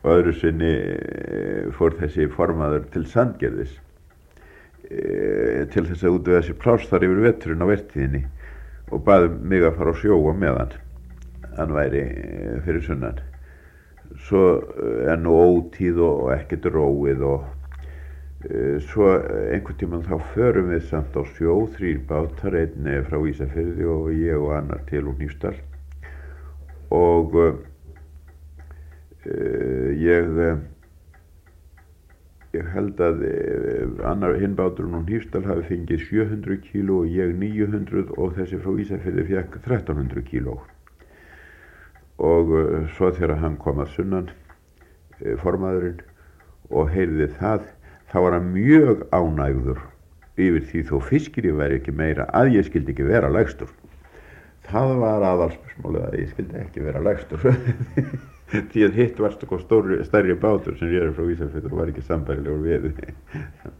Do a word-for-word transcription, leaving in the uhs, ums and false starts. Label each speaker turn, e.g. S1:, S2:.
S1: og öðru sinni fór þessi formaður til Sandgerðis e, til þess að útvega sér pláss þar yfir veturinn á vertíðinni og baði mig að fara á sjó á meðan hann væri fyrir sunnan. Svo er nú ótíð og ekkert róið og uh, svo einhvern tímann þá förum við samt á sjó, þrír bátar, einn frá Ísafirði og ég og annar til úr Hnífsdal og uh, ég ég held að uh, annar hinn báturinn úr Hnífsdal hafi fengið sjö hundruð kíló og ég níu hundruð og þessi frá Ísafirði fékk þrettán hundruð kíló. Og uh, svo þegar hann kom að sunnan uh, formaðurinn og heyrði það, þá var hann mjög ánægður yfir því þó fiskirinn væri ekki meira að ég skildi ekki vera lægstur. Það var aðalsmálið að ég skildi ekki vera lægstur því að hitt varst okkur stærri bátur sem ég er frá Ísafirði og var ekki sambærilegur við